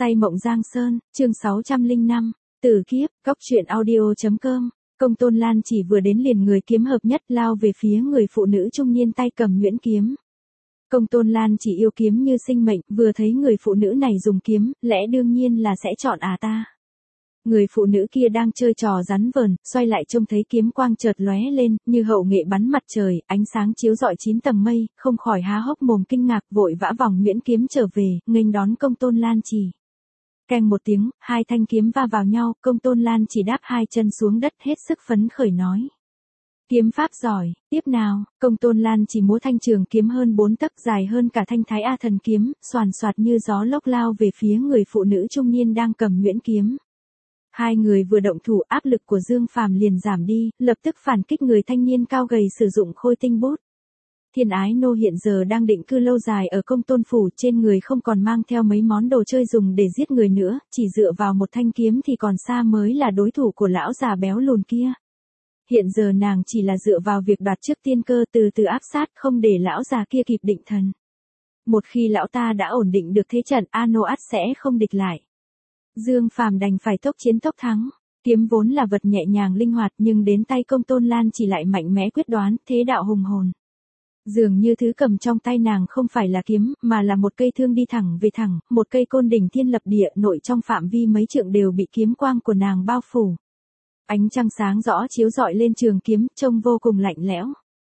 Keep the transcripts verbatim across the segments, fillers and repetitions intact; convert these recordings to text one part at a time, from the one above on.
Say mộng Giang Sơn, chương sáu trăm lẻ năm, Tử kiếp, góc truyện audio chấm com. Công Tôn Lan chỉ vừa đến liền người kiếm hợp nhất lao về phía người phụ nữ trung niên tay cầm nhuyễn kiếm. Công Tôn Lan chỉ yêu kiếm như sinh mệnh, vừa thấy người phụ nữ này dùng kiếm, lẽ đương nhiên là sẽ chọn à ta. Người phụ nữ kia đang chơi trò rắn vờn, xoay lại trông thấy kiếm quang chợt lóe lên, như hậu nghệ bắn mặt trời, ánh sáng chiếu rọi chín tầng mây, không khỏi há hốc mồm kinh ngạc, vội vã vòng nhuyễn kiếm trở về, nghênh đón Công Tôn Lan chỉ. Keng một tiếng, hai thanh kiếm va vào nhau, Công Tôn Lan chỉ đáp hai chân xuống đất hết sức phấn khởi nói. Kiếm pháp giỏi, tiếp nào, Công Tôn Lan chỉ múa thanh trường kiếm hơn bốn tấc dài hơn cả thanh Thái A thần kiếm, xoàn xoạt như gió lốc lao về phía người phụ nữ trung niên đang cầm nhuyễn kiếm. Hai người vừa động thủ, áp lực của Dương Phàm liền giảm đi, lập tức phản kích người thanh niên cao gầy sử dụng khôi tinh bút. Thiên Ái Nô hiện giờ đang định cư lâu dài ở Công Tôn phủ, trên người không còn mang theo mấy món đồ chơi dùng để giết người nữa, chỉ dựa vào một thanh kiếm thì còn xa mới là đối thủ của lão già béo lùn kia. Hiện giờ nàng chỉ là dựa vào việc đoạt trước tiên cơ, từ từ áp sát, không để lão già kia kịp định thần. Một khi lão ta đã ổn định được thế trận, Ano ắt sẽ không địch lại. Dương Phàm đành phải tốc chiến tốc thắng. Kiếm vốn là vật nhẹ nhàng linh hoạt, nhưng đến tay Công Tôn Lan chỉ lại mạnh mẽ quyết đoán, thế đạo hùng hồn. Dường như thứ cầm trong tay nàng không phải là kiếm, mà là một cây thương đi thẳng về thẳng, một cây côn đỉnh thiên lập địa, nội trong phạm vi mấy trượng đều bị kiếm quang của nàng bao phủ. Ánh trăng sáng rõ chiếu rọi lên trường kiếm, trông vô cùng lạnh lẽo.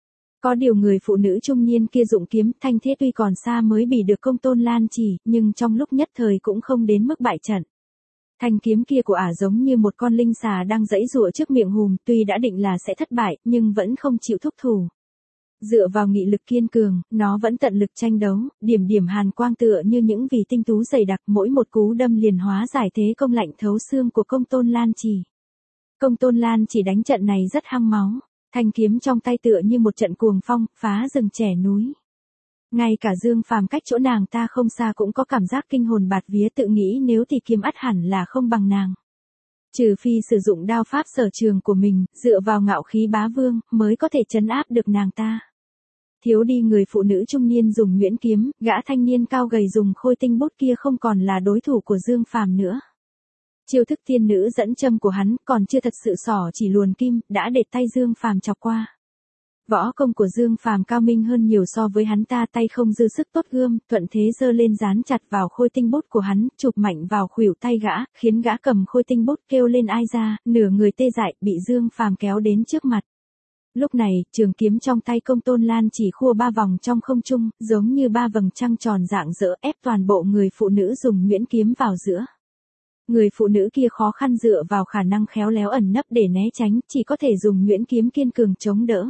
Có điều người phụ nữ trung niên kia dụng kiếm, thanh thế tuy còn xa mới bị được Công Tôn Lan chỉ, nhưng trong lúc nhất thời cũng không đến mức bại trận. Thanh kiếm kia của ả giống như một con linh xà đang giãy giụa trước miệng hùm, tuy đã định là sẽ thất bại, nhưng vẫn không chịu thúc thủ. Dựa vào nghị lực kiên cường, nó vẫn tận lực tranh đấu, điểm điểm hàn quang tựa như những vì tinh tú dày đặc, mỗi một cú đâm liền hóa giải thế công lạnh thấu xương của Công Tôn Lan chỉ. Công Tôn Lan chỉ đánh trận này rất hăng máu, thanh kiếm trong tay tựa như một trận cuồng phong, phá rừng chẻ núi. Ngay cả Dương Phàm cách chỗ nàng ta không xa cũng có cảm giác kinh hồn bạt vía, tự nghĩ nếu thì kiếm ắt hẳn là không bằng nàng. Trừ phi sử dụng đao pháp sở trường của mình, dựa vào ngạo khí bá vương, mới có thể trấn áp được nàng ta. Thiếu đi người phụ nữ trung niên dùng nhuyễn kiếm, gã thanh niên cao gầy dùng khôi tinh bút kia không còn là đối thủ của Dương Phàm nữa. Chiêu thức tiên nữ dẫn châm của hắn còn chưa thật sự xỏ chỉ luồn kim, đã để tay Dương Phàm chọc qua. Võ công của Dương Phàm cao minh hơn nhiều so với hắn ta, tay không dư sức tốt gươm, thuận thế giơ lên dán chặt vào khôi tinh bút của hắn, chụp mạnh vào khuỷu tay gã, khiến gã cầm khôi tinh bút kêu lên ai ra, nửa người tê dại, bị Dương Phàm kéo đến trước mặt. Lúc này, trường kiếm trong tay Công Tôn Lan chỉ khua ba vòng trong không trung, giống như ba vầng trăng tròn rạng rỡ, ép toàn bộ người phụ nữ dùng nhuyễn kiếm vào giữa. Người phụ nữ kia khó khăn dựa vào khả năng khéo léo ẩn nấp để né tránh, chỉ có thể dùng nhuyễn kiếm kiên cường chống đỡ.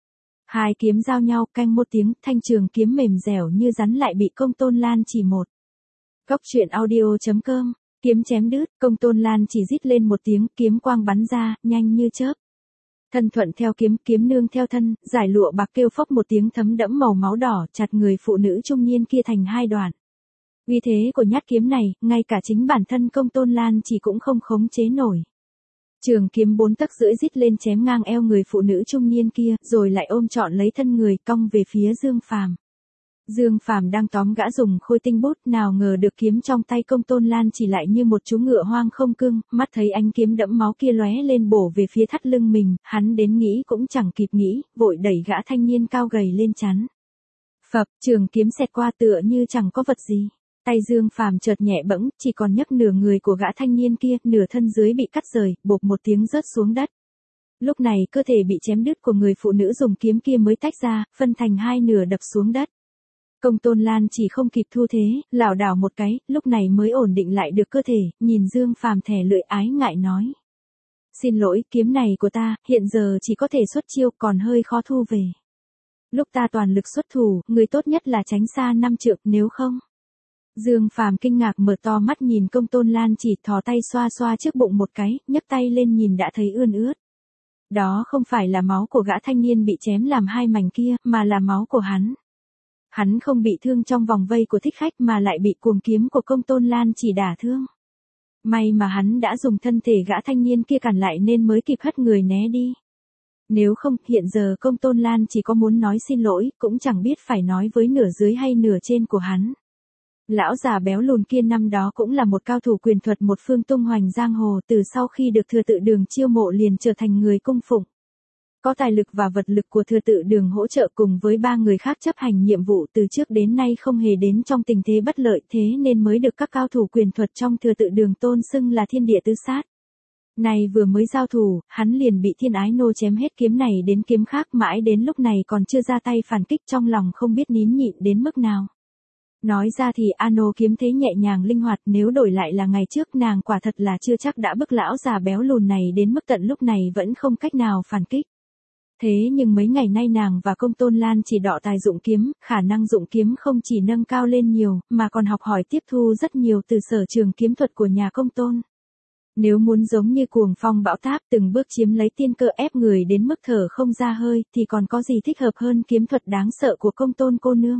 Hai kiếm giao nhau, canh một tiếng, thanh trường kiếm mềm dẻo như rắn lại bị Công Tôn Lan chỉ một. Góc truyện audio chấm com, kiếm chém đứt, Công Tôn Lan chỉ rít lên một tiếng, kiếm quang bắn ra, nhanh như chớp. Thân thuận theo kiếm, kiếm nương theo thân, giải lụa bạc kêu phốc một tiếng thấm đẫm màu máu đỏ, chặt người phụ nữ trung niên kia thành hai đoạn. Uy thế của nhát kiếm này, ngay cả chính bản thân Công Tôn Lan chỉ cũng không khống chế nổi. Trường kiếm bốn tấc rưỡi rít lên chém ngang eo người phụ nữ trung niên kia, rồi lại ôm trọn lấy thân người, cong về phía Dương Phàm. Dương Phàm đang tóm gã dùng khôi tinh bút, nào ngờ được kiếm trong tay Công Tôn Lan chỉ lại như một chú ngựa hoang không cương, mắt thấy ánh kiếm đẫm máu kia lóe lên bổ về phía thắt lưng mình, hắn đến nghĩ cũng chẳng kịp nghĩ, vội đẩy gã thanh niên cao gầy lên chắn. Phập, trường kiếm xẹt qua tựa như chẳng có vật gì. Tay Dương Phàm chợt nhẹ bẫng, chỉ còn nhấc nửa người của gã thanh niên kia, nửa thân dưới bị cắt rời, bộp một tiếng rớt xuống đất. Lúc này cơ thể bị chém đứt của người phụ nữ dùng kiếm kia mới tách ra, phân thành hai nửa đập xuống đất. Công Tôn Lan chỉ không kịp thu thế, lảo đảo một cái, lúc này mới ổn định lại được cơ thể, nhìn Dương Phàm thè lưỡi ái ngại nói. Xin lỗi, kiếm này của ta, hiện giờ chỉ có thể xuất chiêu, còn hơi khó thu về. Lúc ta toàn lực xuất thủ, người tốt nhất là tránh xa năm trượng, nếu không. Dương Phàm kinh ngạc mở to mắt nhìn Công Tôn Lan chỉ, thò tay xoa xoa trước bụng một cái, nhấc tay lên nhìn đã thấy ươn ướt. Đó không phải là máu của gã thanh niên bị chém làm hai mảnh kia, mà là máu của hắn. Hắn không bị thương trong vòng vây của thích khách mà lại bị cuồng kiếm của Công Tôn Lan chỉ đả thương. May mà hắn đã dùng thân thể gã thanh niên kia cản lại nên mới kịp hất người né đi. Nếu không, hiện giờ Công Tôn Lan chỉ có muốn nói xin lỗi, cũng chẳng biết phải nói với nửa dưới hay nửa trên của hắn. Lão già béo lùn kia năm đó cũng là một cao thủ quyền thuật một phương tung hoành giang hồ, từ sau khi được thừa tự đường chiêu mộ liền trở thành người cung phụng. Có tài lực và vật lực của thừa tự đường hỗ trợ cùng với ba người khác chấp hành nhiệm vụ từ trước đến nay không hề đến trong tình thế bất lợi, thế nên mới được các cao thủ quyền thuật trong thừa tự đường tôn xưng là thiên địa tứ sát. Này vừa mới giao thủ, hắn liền bị Thiên Ái Nô chém hết kiếm này đến kiếm khác, mãi đến lúc này còn chưa ra tay phản kích, trong lòng không biết nín nhịn đến mức nào. Nói ra thì Ano kiếm thế nhẹ nhàng linh hoạt, nếu đổi lại là ngày trước nàng quả thật là chưa chắc đã bức lão già béo lùn này đến mức tận lúc này vẫn không cách nào phản kích. Thế nhưng mấy ngày nay nàng và Công Tôn Lan chỉ đọ tài dụng kiếm, khả năng dụng kiếm không chỉ nâng cao lên nhiều, mà còn học hỏi tiếp thu rất nhiều từ sở trường kiếm thuật của nhà Công Tôn. Nếu muốn giống như cuồng phong bão táp từng bước chiếm lấy tiên cơ ép người đến mức thở không ra hơi, thì còn có gì thích hợp hơn kiếm thuật đáng sợ của Công Tôn cô nương.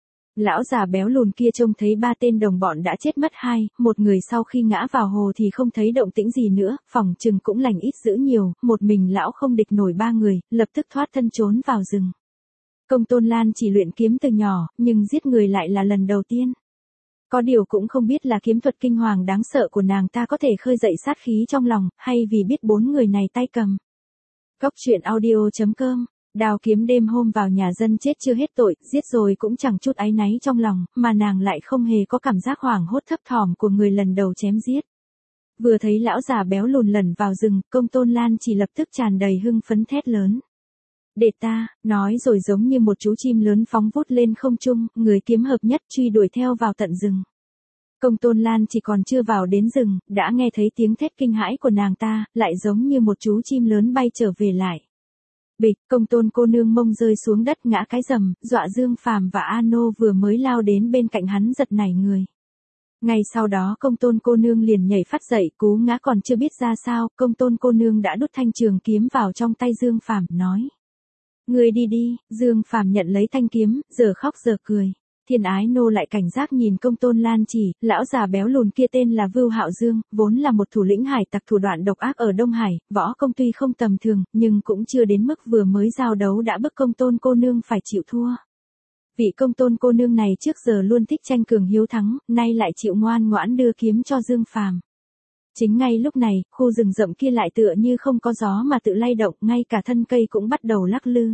Lão già béo lùn kia trông thấy ba tên đồng bọn đã chết mất hai, một người sau khi ngã vào hồ thì không thấy động tĩnh gì nữa, phòng chừng cũng lành ít dữ nhiều, một mình lão không địch nổi ba người, lập tức thoát thân trốn vào rừng. Công Tôn Lan chỉ luyện kiếm từ nhỏ, nhưng giết người lại là lần đầu tiên. Có điều cũng không biết là kiếm thuật kinh hoàng đáng sợ của nàng ta có thể khơi dậy sát khí trong lòng, hay vì biết bốn người này tay cầm. Cốc truyện audio chấm com. Đào kiếm đêm hôm vào nhà dân chết chưa hết tội, giết rồi cũng chẳng chút áy náy trong lòng, mà nàng lại không hề có cảm giác hoảng hốt thấp thỏm của người lần đầu chém giết. Vừa thấy lão già béo lùn lẩn vào rừng, Công Tôn Lan chỉ lập tức tràn đầy hưng phấn thét lớn. Để ta, nói rồi giống như một chú chim lớn phóng vút lên không trung, người kiếm hợp nhất truy đuổi theo vào tận rừng. Công Tôn Lan chỉ còn chưa vào đến rừng, đã nghe thấy tiếng thét kinh hãi của nàng ta, lại giống như một chú chim lớn bay trở về lại. Bịch, Công Tôn cô nương mông rơi xuống đất ngã cái rầm, dọa Dương Phàm và Ano vừa mới lao đến bên cạnh hắn giật nảy người. Ngay sau đó Công Tôn cô nương liền nhảy phát dậy, cú ngã còn chưa biết ra sao, Công Tôn cô nương đã đút thanh trường kiếm vào trong tay Dương Phàm, nói: "Ngươi đi đi." Dương Phàm nhận lấy thanh kiếm, giờ khóc giờ cười. Thiên Ái Nô lại cảnh giác nhìn Công Tôn Lan chỉ, lão già béo lùn kia tên là Vưu Hạo Dương, vốn là một thủ lĩnh hải tặc thủ đoạn độc ác ở Đông Hải, võ công tuy không tầm thường, nhưng cũng chưa đến mức vừa mới giao đấu đã bức Công Tôn cô nương phải chịu thua. Vị Công Tôn cô nương này trước giờ luôn thích tranh cường hiếu thắng, nay lại chịu ngoan ngoãn đưa kiếm cho Dương Phàm. Chính ngay lúc này, khu rừng rậm kia lại tựa như không có gió mà tự lay động, ngay cả thân cây cũng bắt đầu lắc lư.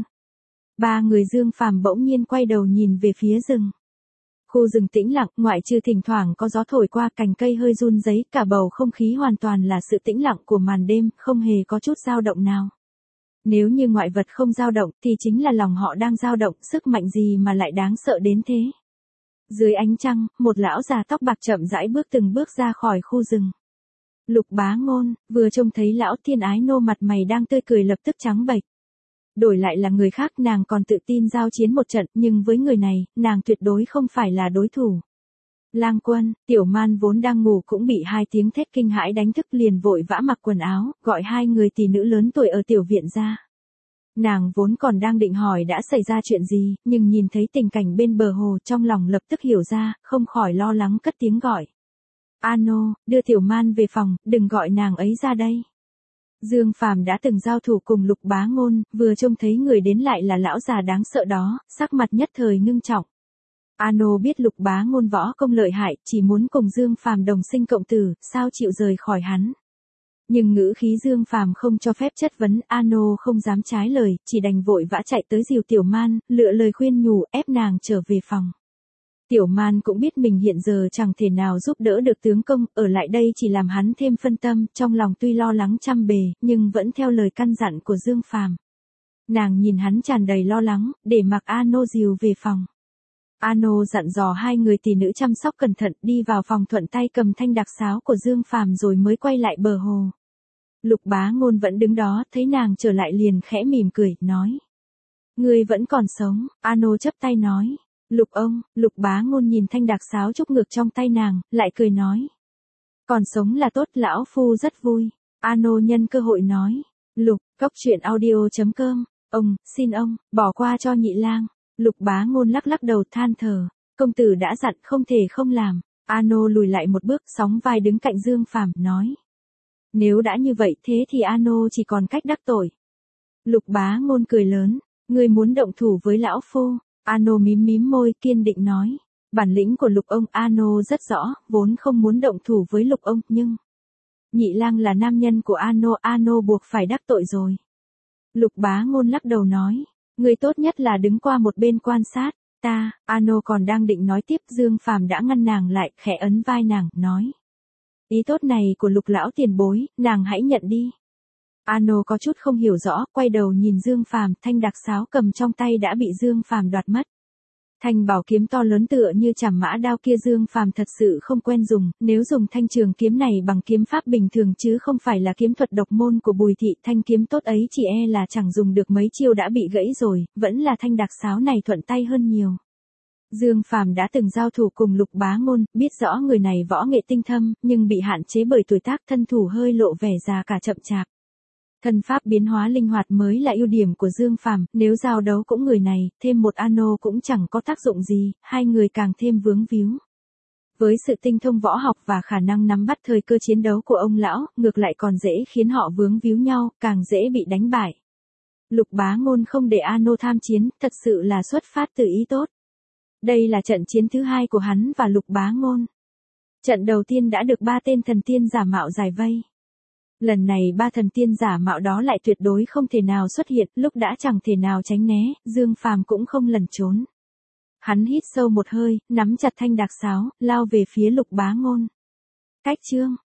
Ba người Dương Phàm bỗng nhiên quay đầu nhìn về phía rừng. Khu rừng tĩnh lặng, ngoại trừ thỉnh thoảng có gió thổi qua, cành cây hơi run rẩy, cả bầu không khí hoàn toàn là sự tĩnh lặng của màn đêm, không hề có chút dao động nào. Nếu như ngoại vật không dao động, thì chính là lòng họ đang dao động, sức mạnh gì mà lại đáng sợ đến thế. Dưới ánh trăng, một lão già tóc bạc chậm rãi bước từng bước ra khỏi khu rừng. Lục Bá Ngôn, vừa trông thấy lão Thiên Ái Nô mặt mày đang tươi cười lập tức trắng bệch. Đổi lại là người khác nàng còn tự tin giao chiến một trận, nhưng với người này, nàng tuyệt đối không phải là đối thủ. Lang Quân, Tiểu Man vốn đang ngủ cũng bị hai tiếng thét kinh hãi đánh thức, liền vội vã mặc quần áo, gọi hai người tỷ nữ lớn tuổi ở tiểu viện ra. Nàng vốn còn đang định hỏi đã xảy ra chuyện gì, nhưng nhìn thấy tình cảnh bên bờ hồ trong lòng lập tức hiểu ra, không khỏi lo lắng cất tiếng gọi. Ano, đưa Tiểu Man về phòng, đừng gọi nàng ấy ra đây. Dương Phàm đã từng giao thủ cùng Lục Bá Ngôn, vừa trông thấy người đến lại là lão già đáng sợ đó, sắc mặt nhất thời ngưng trọng. Ano biết Lục Bá Ngôn võ công lợi hại, chỉ muốn cùng Dương Phàm đồng sinh cộng tử, sao chịu rời khỏi hắn. Nhưng ngữ khí Dương Phàm không cho phép chất vấn, Ano không dám trái lời, chỉ đành vội vã chạy tới dìu Tiểu Man, lựa lời khuyên nhủ, ép nàng trở về phòng. Tiểu Man cũng biết mình hiện giờ chẳng thể nào giúp đỡ được tướng công, ở lại đây chỉ làm hắn thêm phân tâm, trong lòng tuy lo lắng trăm bề, nhưng vẫn theo lời căn dặn của Dương Phàm. Nàng nhìn hắn tràn đầy lo lắng, để mặc Ano dìu về phòng. Ano dặn dò hai người tỷ nữ chăm sóc cẩn thận, đi vào phòng thuận tay cầm thanh đặc sáo của Dương Phàm rồi mới quay lại bờ hồ. Lục Bá Ngôn vẫn đứng đó, thấy nàng trở lại liền khẽ mỉm cười, nói: "Ngươi vẫn còn sống." Ano chắp tay nói: "Lục ông." Lục Bá Ngôn nhìn thanh đặc sáo trúc ngược trong tay nàng, lại cười nói: "Còn sống là tốt, lão phu rất vui." Ano nhân cơ hội nói: "Lục, cốc truyện audio chấm com, ông, xin ông, bỏ qua cho nhị lang." Lục Bá Ngôn lắc lắc đầu than thở: "Công tử đã dặn không thể không làm." Ano lùi lại một bước, sóng vai đứng cạnh Dương Phàm, nói: "Nếu đã như vậy thế thì Ano chỉ còn cách đắc tội." Lục Bá Ngôn cười lớn: "Ngươi muốn động thủ với lão phu?" Ano mím mím môi, kiên định nói: Bản lĩnh của Lục ông Ano rất rõ, vốn không muốn động thủ với Lục ông, nhưng Nhị Lang là nam nhân của Ano, Ano buộc phải đắc tội rồi. Lục Bá Ngôn lắc đầu nói, người tốt nhất là đứng qua một bên quan sát, ta, Ano còn đang định nói tiếp, Dương Phàm đã ngăn nàng lại, khẽ ấn vai nàng, nói. Ý tốt này của Lục lão tiền bối, nàng hãy nhận đi. Ano có chút không hiểu rõ, quay đầu nhìn Dương Phàm, thanh đặc sáo cầm trong tay đã bị Dương Phàm đoạt mất. Thanh bảo kiếm to lớn tựa như chảm mã đao kia Dương Phàm thật sự không quen dùng, nếu dùng thanh trường kiếm này bằng kiếm pháp bình thường chứ không phải là kiếm thuật độc môn của Bùi thị, thanh kiếm tốt ấy chỉ e là chẳng dùng được mấy chiêu đã bị gãy rồi, vẫn là thanh đặc sáo này thuận tay hơn nhiều. Dương Phàm đã từng giao thủ cùng Lục Bá Ngôn, biết rõ người này võ nghệ tinh thâm, nhưng bị hạn chế bởi tuổi tác, thân thủ hơi lộ vẻ già cả chậm chạp. Thân pháp biến hóa linh hoạt mới là ưu điểm của Dương Phàm, nếu giao đấu cũng người này, thêm một Ano cũng chẳng có tác dụng gì, hai người càng thêm vướng víu. Với sự tinh thông võ học và khả năng nắm bắt thời cơ chiến đấu của ông lão, ngược lại còn dễ khiến họ vướng víu nhau, càng dễ bị đánh bại. Lục Bá Ngôn không để Ano tham chiến, thật sự là xuất phát từ ý tốt. Đây là trận chiến thứ hai của hắn và Lục Bá Ngôn. Trận đầu tiên đã được ba tên thần tiên giả mạo giải vây. Lần này ba thần tiên giả mạo đó lại tuyệt đối không thể nào xuất hiện, lúc đã chẳng thể nào tránh né, Dương Phàm cũng không lẩn trốn. Hắn hít sâu một hơi, nắm chặt thanh đặc sáo, lao về phía Lục Bá Ngôn. Cách chương